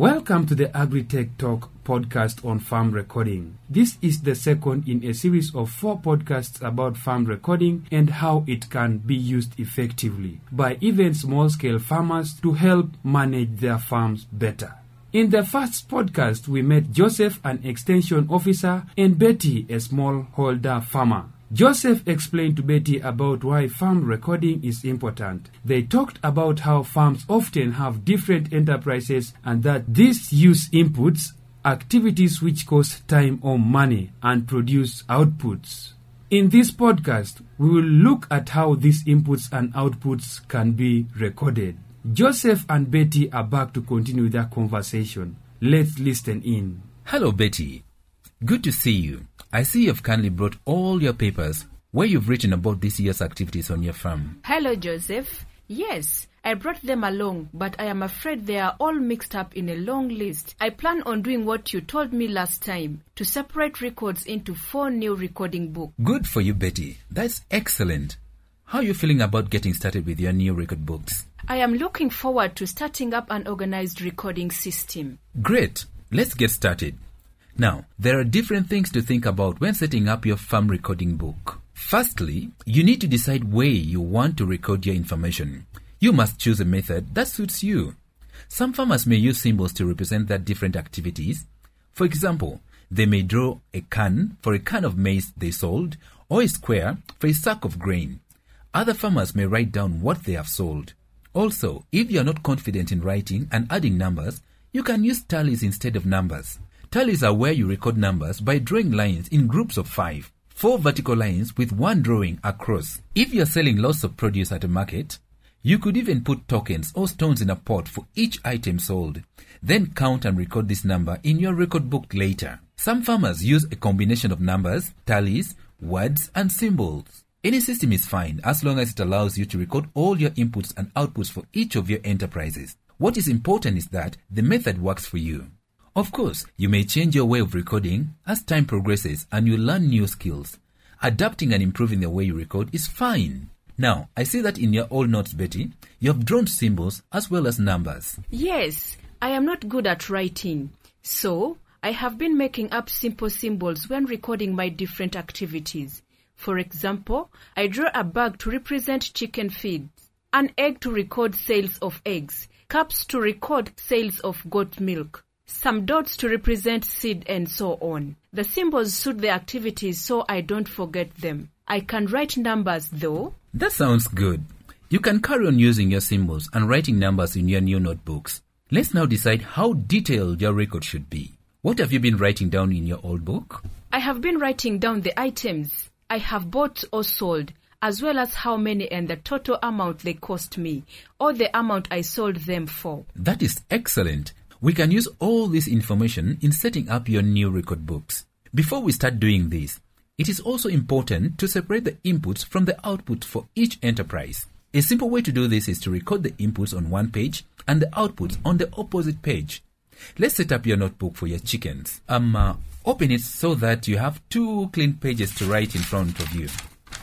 Welcome to the Agritech Talk podcast on farm recording. This is the second in a series of 4 podcasts about farm recording and how it can be used effectively by even small-scale farmers to help manage their farms better. In the first podcast, we met Joseph, an extension officer, and Betty, a smallholder farmer. Joseph explained to Betty about why farm recording is important. They talked about how farms often have different enterprises and that these use inputs, activities which cost time or money, and produce outputs. In this podcast, we will look at how these inputs and outputs can be recorded. Joseph and Betty are back to continue their conversation. Let's listen in. Hello, Betty. Good to see you. I see you've kindly brought all your papers where you've written about this year's activities on your farm. Hello, Joseph. Yes, I brought them along, but I am afraid they are all mixed up in a long list. I plan on doing what you told me last time, to separate records into 4 new recording books. Good for you, Betty. That's excellent. How are you feeling about getting started with your new record books? I am looking forward to starting up an organized recording system. Great. Let's get started. Now, there are different things to think about when setting up your farm recording book. Firstly, you need to decide where you want to record your information. You must choose a method that suits you. Some farmers may use symbols to represent their different activities. For example, they may draw a can for a can of maize they sold, or a square for a sack of grain. Other farmers may write down what they have sold. Also, if you are not confident in writing and adding numbers, you can use tallies instead of numbers. Tallies are where you record numbers by drawing lines in groups of 5, 4 vertical lines with 1 drawing across. If you're selling lots of produce at a market, you could even put tokens or stones in a pot for each item sold. Then count and record this number in your record book later. Some farmers use a combination of numbers, tallies, words, and symbols. Any system is fine as long as it allows you to record all your inputs and outputs for each of your enterprises. What is important is that the method works for you. Of course, you may change your way of recording as time progresses and you learn new skills. Adapting and improving the way you record is fine. Now, I see that in your old notes, Betty, you have drawn symbols as well as numbers. Yes, I am not good at writing. So, I have been making up simple symbols when recording my different activities. For example, I draw a bag to represent chicken feed, an egg to record sales of eggs, cups to record sales of goat milk, some dots to represent seed, and so on. The symbols suit the activities so I don't forget them. I can write numbers though. That sounds good. You can carry on using your symbols and writing numbers in your new notebooks. Let's now decide how detailed your record should be. What have you been writing down in your old book? I have been writing down the items I have bought or sold, as well as how many and the total amount they cost me, or the amount I sold them for. That is excellent. We can use all this information in setting up your new record books. Before we start doing this, it is also important to separate the inputs from the outputs for each enterprise. A simple way to do this is to record the inputs on one page and the outputs on the opposite page. Let's set up your notebook for your chickens. Open it so that you have 2 clean pages to write in front of you.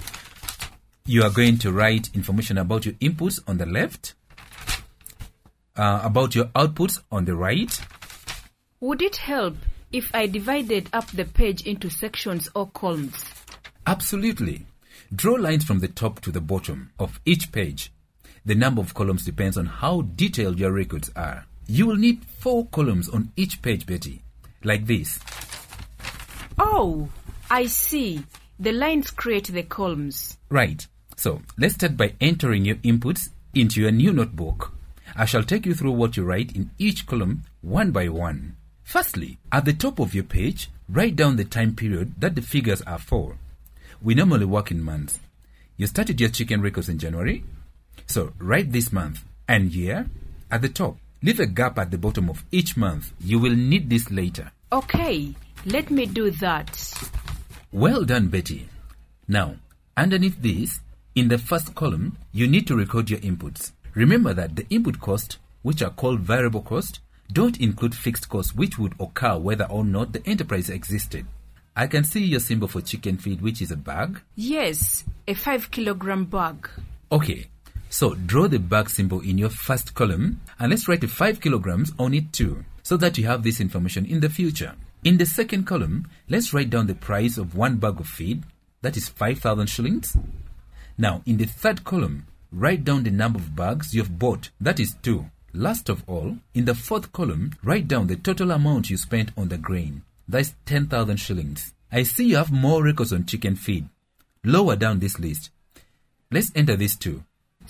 You are going to write information about your inputs on the left, about your outputs on the right. Would it help if I divided up the page into sections or columns? Absolutely. Draw lines from the top to the bottom of each page. The number of columns depends on how detailed your records are. You will need 4 columns on each page, Betty, like this. Oh, I see. The lines create the columns. Right. So, let's start by entering your inputs into your new notebook. I shall take you through what you write in each column one by one. Firstly, at the top of your page, write down the time period that the figures are for. We normally work in months. You started your chicken records in January, so write this month and year at the top. Leave a gap at the bottom of each month. You will need this later. Okay, let me do that. Well done, Betty. Now, underneath this, in the first column, you need to record your inputs. Remember that the input cost, which are called variable cost, don't include fixed costs which would occur whether or not the enterprise existed. I can see your symbol for chicken feed, which is a bag. Yes, a 5-kilogram bag. Okay, so draw the bag symbol in your first column and let's write the 5 kilograms on it too. so that you have this information in the future. In the second column, let's write down the price of 1 bag of feed, that is 5,000 shillings. Now, in the third column, write down the number of bags you have bought, that is 2. Last of all, in the fourth column, write down the total amount you spent on the grain, that is 10,000 shillings. I see you have more records on chicken feed. Lower down this list. Let's enter this too.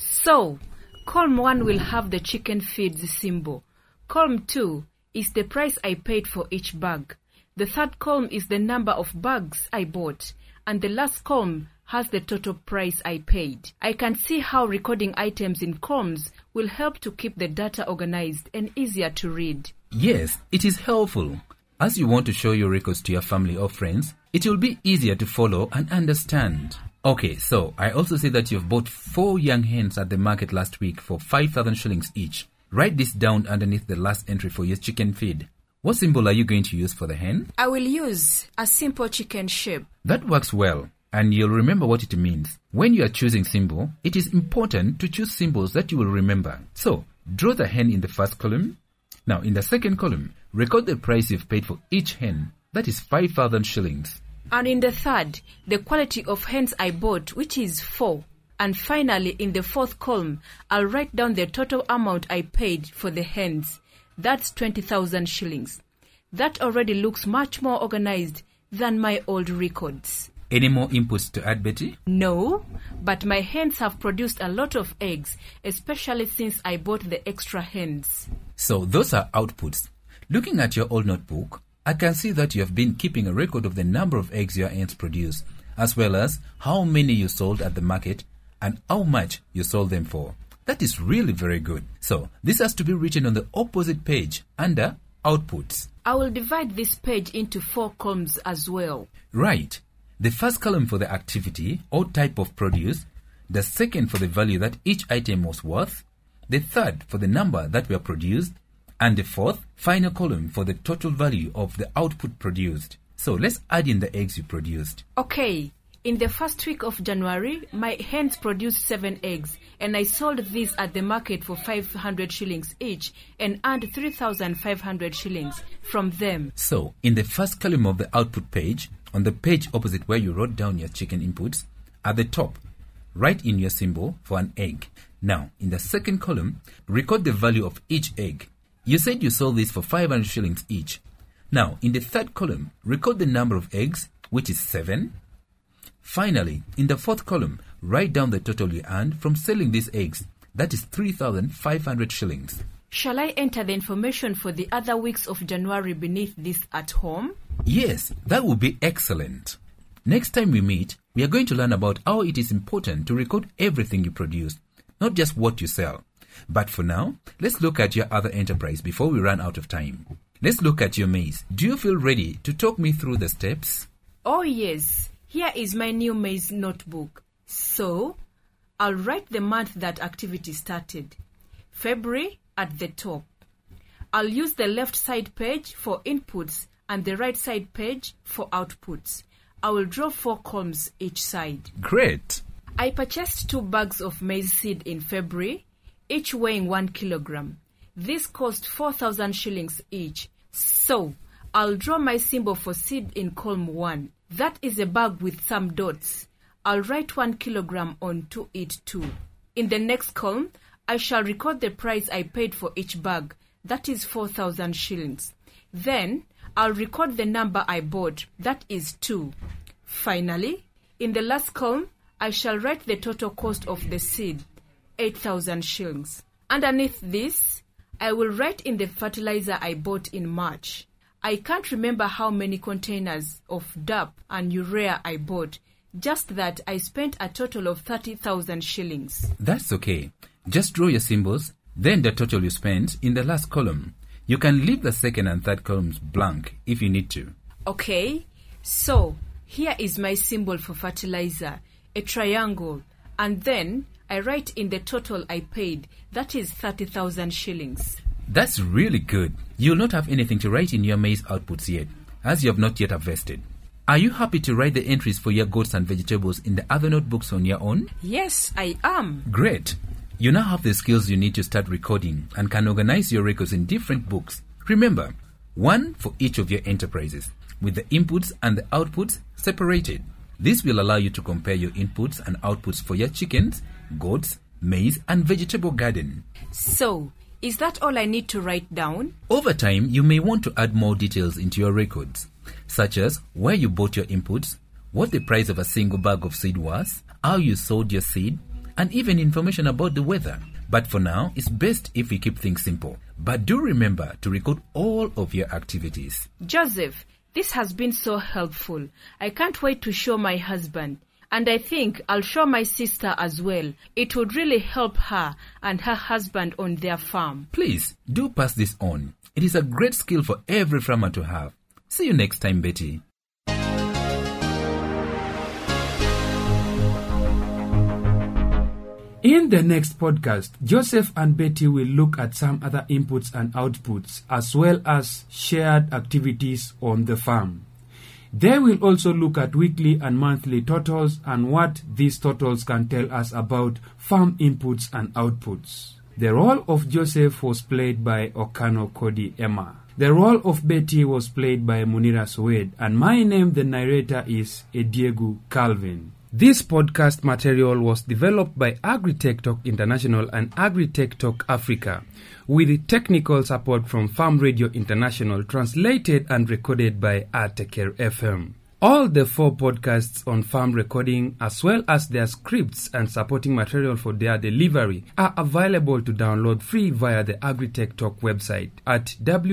So, column 1 will have the chicken feeds symbol. Column 2 is the price I paid for each bag. The third column is the number of bags I bought. And the last column has the total price I paid. I can see how recording items in columns will help to keep the data organized and easier to read. Yes, it is helpful. As you want to show your records to your family or friends, it will be easier to follow and understand. Okay, so I also see that you've bought 4 young hens at the market last week for 5,000 shillings each. Write this down underneath the last entry for your chicken feed. What symbol are you going to use for the hen? I will use a simple chicken shape. That works well, and you'll remember what it means. When you are choosing symbol, it is important to choose symbols that you will remember. So, draw the hen in the first column. Now, in the second column, record the price you've paid for each hen. That is 5,000 shillings. And in the third, the quality of hens I bought, which is 4. And finally, in the fourth column, I'll write down the total amount I paid for the hens. That's 20,000 shillings. That already looks much more organized than my old records. Any more inputs to add, Betty? No, but my hens have produced a lot of eggs, especially since I bought the extra hens. So those are outputs. Looking at your old notebook, I can see that you have been keeping a record of the number of eggs your hens produce, as well as how many you sold at the market and how much you sold them for. That is really very good. So this has to be written on the opposite page under outputs. I will divide this page into 4 columns as well. Right. The first column for the activity or type of produce, the second for the value that each item was worth, the third for the number that were produced, and the fourth, final column for the total value of the output produced. So let's add in the eggs you produced. Okay. In the first week of January, my hens produced 7 eggs, and I sold these at the market for 500 shillings each and earned 3,500 shillings from them. So, in the first column of the output page, on the page opposite where you wrote down your chicken inputs, at the top, write in your symbol for an egg. Now, in the second column, record the value of each egg. You said you sold these for 500 shillings each. Now, in the third column, record the number of eggs, which is 7. Finally, in the fourth column, write down the total you earned from selling these eggs. That is 3,500 shillings. Shall I enter the information for the other weeks of January beneath this at home? Yes, that would be excellent. Next time we meet, we are going to learn about how it is important to record everything you produce, not just what you sell. But for now, let's look at your other enterprise before we run out of time. Let's look at your maize. Do you feel ready to talk me through the steps? Oh yes. Here is my new maize notebook. So, I'll write the month that activity started. February at the top. I'll use the left side page for inputs and the right side page for outputs. I will draw 4 columns each side. Great! I purchased 2 bags of maize seed in February, each weighing 1 kilogram. This cost 4,000 shillings each. So, I'll draw my symbol for seed in column 1. That is a bag with some dots. I'll write 1 kilogram onto it too. In the next column, I shall record the price I paid for each bag. That is 4,000 shillings. Then, I'll record the number I bought. That is 2. Finally, in the last column, I shall write the total cost of the seed, 8,000 shillings. Underneath this, I will write in the fertilizer I bought in March. I can't remember how many containers of DAP and urea I bought, just that I spent a total of 30,000 shillings. That's okay. Just draw your symbols, then the total you spent in the last column. You can leave the second and third columns blank if you need to. Okay, so here is my symbol for fertilizer, a triangle, and then I write in the total I paid, that is 30,000 shillings. That's really good. You'll not have anything to write in your maize outputs yet, as you have not yet harvested. Are you happy to write the entries for your goats and vegetables in the other notebooks on your own? Yes, I am. Great. You now have the skills you need to start recording and can organize your records in different books, Remember, one for each of your enterprises, with the inputs and the outputs separated. This will allow you to compare your inputs and outputs for your chickens, goats, maize, and vegetable garden. So, is that all I need to write down? Over time, you may want to add more details into your records, such as where you bought your inputs, what the price of a single bag of seed was, how you sowed your seed, and even information about the weather. But for now, it's best if we keep things simple. But do remember to record all of your activities. Joseph, this has been so helpful. I can't wait to show my husband. And I think I'll show my sister as well. It would really help her and her husband on their farm. Please, do pass this on. It is a great skill for every farmer to have. See you next time, Betty. In the next podcast, Joseph and Betty will look at some other inputs and outputs as well as shared activities on the farm. They will also look at weekly and monthly totals and what these totals can tell us about farm inputs and outputs. The role of Joseph was played by Okano Cody Emma. The role of Betty was played by Munira Soed, and my name, the narrator, is Ediegu Calvin. This podcast material was developed by Agritech Talk International and Agritech Talk Africa, with technical support from Farm Radio International, translated and recorded by Ateker FM. All the 4 podcasts on farm recording, as well as their scripts and supporting material for their delivery, are available to download free via the Agritech Talk website at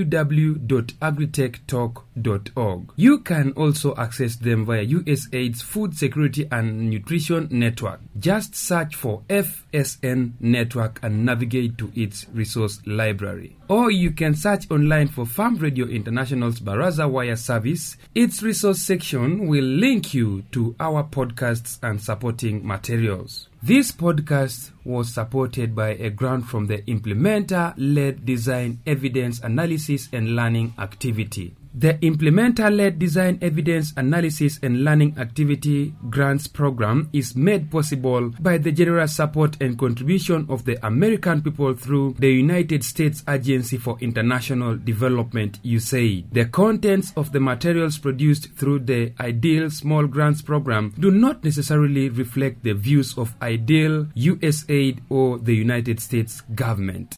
www.agritechtalk.org. You can also access them via USAID's Food Security and Nutrition Network. Just search for FSN Network and navigate to its resource library. Or you can search online for Farm Radio International's Baraza Wire service. Its resource section will link you to our podcasts and supporting materials. This podcast was supported by a grant from the Implementer-Led Design Evidence Analysis and Learning Activity. The Implementer-Led Design Evidence Analysis and Learning Activity Grants Program is made possible by the generous support and contribution of the American people through the United States Agency for International Development, USAID. The contents of the materials produced through the Ideal Small Grants Program do not necessarily reflect the views of Ideal, USAID, or the United States government.